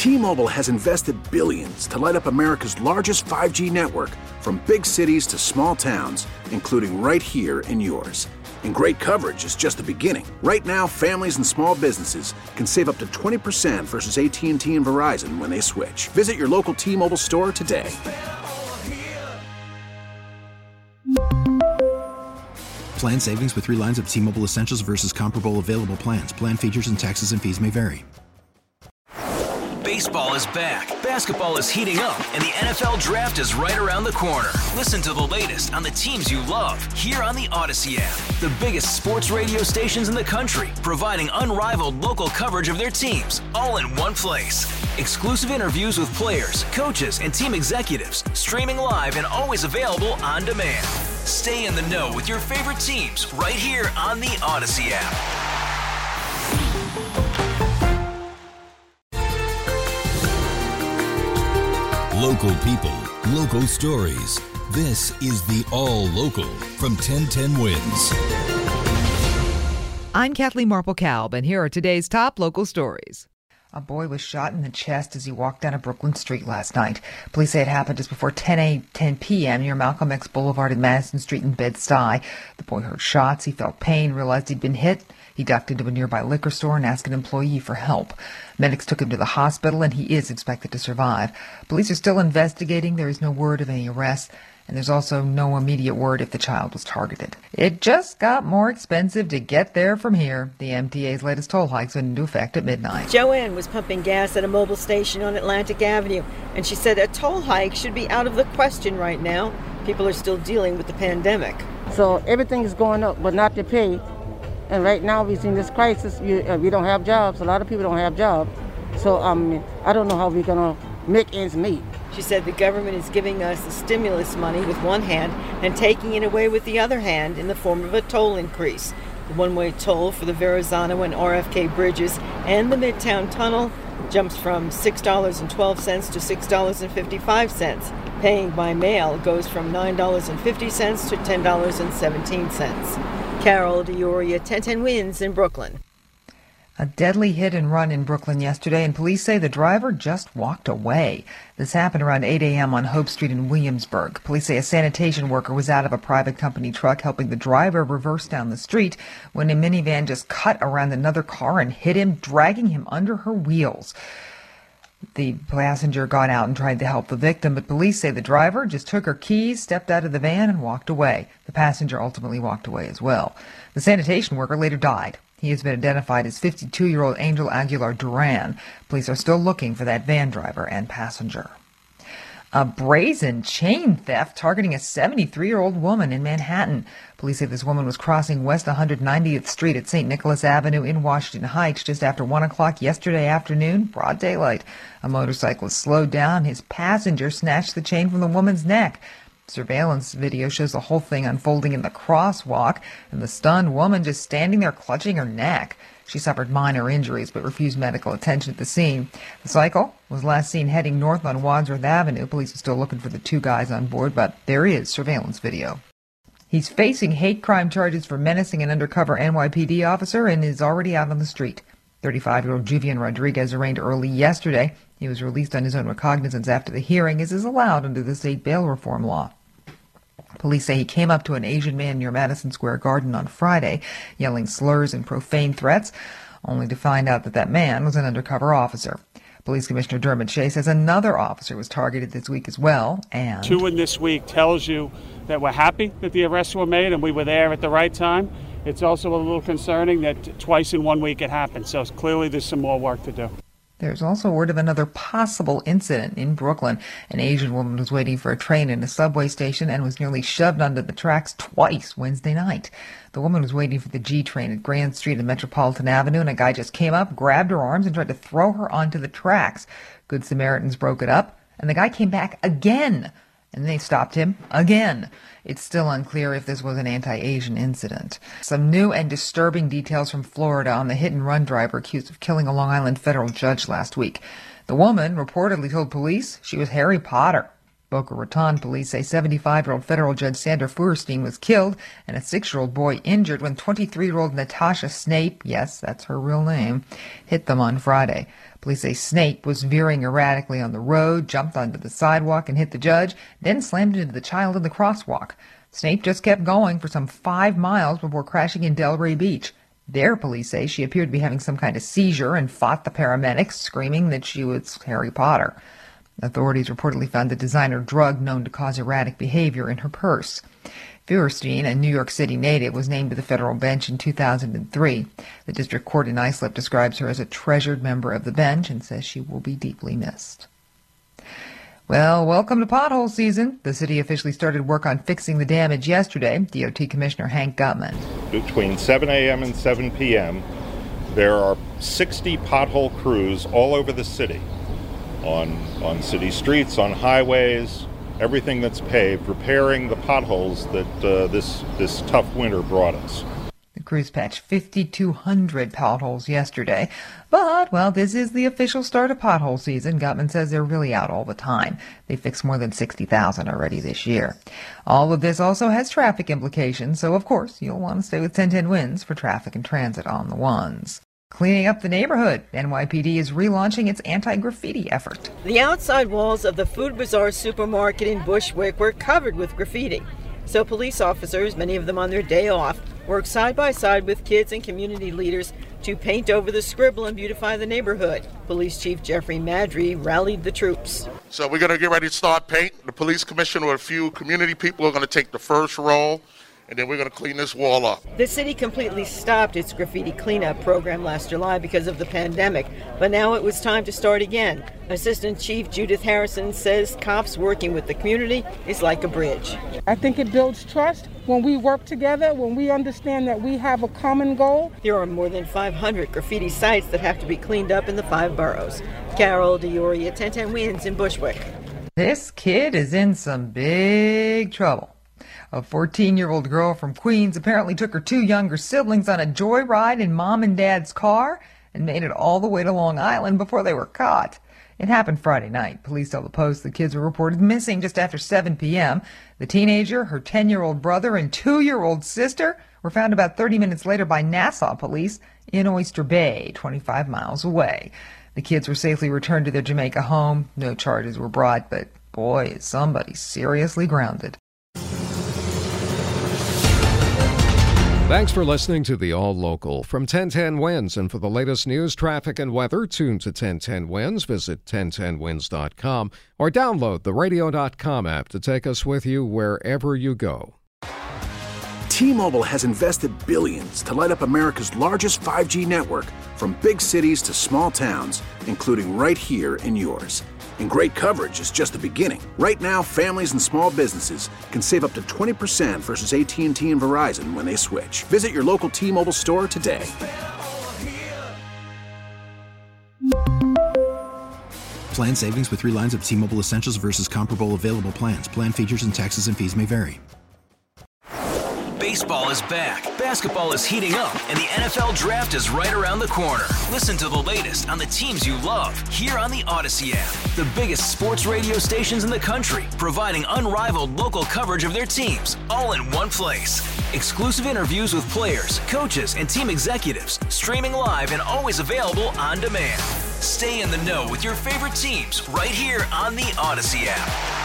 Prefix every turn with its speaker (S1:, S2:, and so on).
S1: T-Mobile has invested billions to light up America's largest 5G network, from big cities to small towns, including right here in yours. And great coverage is just the beginning. Right now, families and small businesses can save up to 20% versus AT&T and Verizon when they switch. Visit your local T-Mobile store today.
S2: Plan savings with 3 lines of T-Mobile Essentials versus comparable available plans. Plan features and taxes and fees may vary.
S3: Baseball is back, basketball is heating up, and the NFL Draft is right around the corner. Listen to the latest on the teams you love here on the Odyssey app. The biggest sports radio stations in the country, providing unrivaled local coverage of their teams, all in one place. Exclusive interviews with players, coaches, and team executives, streaming live and always available on demand. Stay in the know with your favorite teams right here on the Odyssey app.
S4: Local people, local stories. This is the All Local from 1010 Wins.
S5: I'm Kathleen Marple-Kalb, and here are today's top local stories.
S6: A boy was shot in the chest as he walked down a Brooklyn street last night. Police say it happened just before 10 p.m. near Malcolm X Boulevard and Madison Street in Bed-Stuy. The boy heard shots. He felt pain, realized he'd been hit. He ducked into a nearby liquor store and asked an employee for help. Medics took him to the hospital, and he is expected to survive. Police are still investigating. There is no word of any arrests, and there's also no immediate word if the child was targeted. It just got more expensive to get there from here. The MTA's latest toll hikes went into effect at midnight.
S7: Joanne was pumping gas at a mobile station on Atlantic Avenue, and she said a toll hike should be out of the question right now. People are still dealing with the pandemic.
S8: So everything is going up, but not to pay. And right now we've seen this crisis. We don't have jobs. A lot of people don't have jobs. So I don't know how we're going to make ends meet.
S7: She said the government is giving us the stimulus money with one hand and taking it away with the other hand in the form of a toll increase. The one-way toll for the Verrazano and RFK bridges and the Midtown Tunnel jumps from $6.12 to $6.55. Paying by mail goes from $9.50 to $10.17. Carol DeOria, 1010 Wins in Brooklyn.
S6: A deadly hit and run in Brooklyn yesterday, and police say the driver just walked away. This happened around 8 a.m. on Hope Street in Williamsburg. Police say a sanitation worker was out of a private company truck helping the driver reverse down the street when a minivan just cut around another car and hit him, dragging him under her wheels. The passenger got out and tried to help the victim, but police say the driver just took her keys, stepped out of the van, and walked away. The passenger ultimately walked away as well. The sanitation worker later died. He has been identified as 52-year-old Angel Aguilar Duran. Police are still looking for that van driver and passenger. A brazen chain theft targeting a 73-year-old woman in Manhattan. Police say this woman was crossing West 190th Street at St. Nicholas Avenue in Washington Heights just after 1 o'clock yesterday afternoon, broad daylight. A motorcyclist slowed down. His passenger snatched the chain from the woman's neck. Surveillance video shows the whole thing unfolding in the crosswalk, and the stunned woman just standing there clutching her neck. She suffered minor injuries but refused medical attention at the scene. The cycle was last seen heading north on Wadsworth Avenue. Police are still looking for the 2 guys on board, but there is surveillance video. He's facing hate crime charges for menacing an undercover NYPD officer and is already out on the street. 35-year-old Juvian Rodriguez arraigned early yesterday. He was released on his own recognizance after the hearing, as is allowed under the state bail reform law. Police say he came up to an Asian man near Madison Square Garden on Friday, yelling slurs and profane threats, only to find out that man was an undercover officer. Police Commissioner Dermot Shea says another officer was targeted this week as well, and
S9: 2 in this week tells you that we're happy that the arrests were made and we were there at the right time. It's also a little concerning that twice in 1 week it happened, so clearly there's some more work to do.
S6: There's also word of another possible incident in Brooklyn. An Asian woman was waiting for a train in a subway station and was nearly shoved onto the tracks twice Wednesday night. The woman was waiting for the G train at Grand Street and Metropolitan Avenue, and a guy just came up, grabbed her arms, and tried to throw her onto the tracks. Good Samaritans broke it up, and the guy came back again, and they stopped him again. It's still unclear if this was an anti-Asian incident. Some new and disturbing details from Florida on the hit-and-run driver accused of killing a Long Island federal judge last week. The woman reportedly told police she was Harry Potter. Boca Raton police say 75-year-old federal judge Sandra Feuerstein was killed and a 6-year-old boy injured when 23-year-old Natasha Snape, yes, that's her real name, hit them on Friday. Police say Snape was veering erratically on the road, jumped onto the sidewalk and hit the judge, then slammed into the child in the crosswalk. Snape just kept going for some 5 miles before crashing in Delray Beach. There, police say she appeared to be having some kind of seizure and fought the paramedics, screaming that she was Harry Potter. Authorities reportedly found a designer drug known to cause erratic behavior in her purse. Feuerstein, a New York City native, was named to the federal bench in 2003. The district court in Islip describes her as a treasured member of the bench and says she will be deeply missed. Well, welcome to pothole season. The city officially started work on fixing the damage yesterday. DOT Commissioner Hank Gutman.
S10: Between 7 a.m. and 7 p.m., there are 60 pothole crews all over the city. On city streets, on highways, everything that's paved, repairing the potholes that this tough winter brought us.
S6: The crews patched 5,200 potholes yesterday. But, well, this is the official start of pothole season. Gutman says they're really out all the time. They fixed more than 60,000 already this year. All of this also has traffic implications, so of course you'll want to stay with 1010 WINS for traffic and transit on the ones. Cleaning up the neighborhood. NYPD is relaunching its anti-graffiti effort.
S7: The outside walls of the Food Bazaar supermarket in Bushwick were covered with graffiti. So police officers, many of them on their day off, worked side by side with kids and community leaders to paint over the scribble and beautify the neighborhood. Police Chief Jeffrey Madry rallied the troops.
S11: So we're going to get ready to start paint. The police commissioner with a few community people are going to take the first role, and then we're going to clean this wall up.
S7: The city completely stopped its graffiti cleanup program last July because of the pandemic, but now it was time to start again. Assistant Chief Judith Harrison says cops working with the community is like a bridge.
S12: I think it builds trust when we work together, when we understand that we have a common goal.
S7: There are more than 500 graffiti sites that have to be cleaned up in the 5 boroughs. Carol DeOria, 1010 WINS in Bushwick.
S6: This kid is in some big trouble. A 14-year-old girl from Queens apparently took her 2 younger siblings on a joyride in mom and dad's car and made it all the way to Long Island before they were caught. It happened Friday night. Police tell the Post the kids were reported missing just after 7 p.m. The teenager, her 10-year-old brother, and 2-year-old sister were found about 30 minutes later by Nassau police in Oyster Bay, 25 miles away. The kids were safely returned to their Jamaica home. No charges were brought, but boy, is somebody seriously grounded.
S13: Thanks for listening to the All Local from 1010 WINS. And for the latest news, traffic, and weather, tune to 1010 WINS. Visit 1010wins.com or download the radio.com app to take us with you wherever you go.
S1: T-Mobile has invested billions to light up America's largest 5G network, from big cities to small towns, including right here in yours. And great coverage is just the beginning. Right now, families and small businesses can save up to 20% versus AT&T and Verizon when they switch. Visit your local T-Mobile store today.
S2: Plan savings with 3 lines of T-Mobile Essentials versus comparable available plans. Plan features and taxes and fees may vary.
S3: Baseball is back, basketball is heating up, and the NFL Draft is right around the corner. Listen to the latest on the teams you love here on the Odyssey app. The biggest sports radio stations in the country, providing unrivaled local coverage of their teams, all in one place. Exclusive interviews with players, coaches, and team executives, streaming live and always available on demand. Stay in the know with your favorite teams right here on the Odyssey app.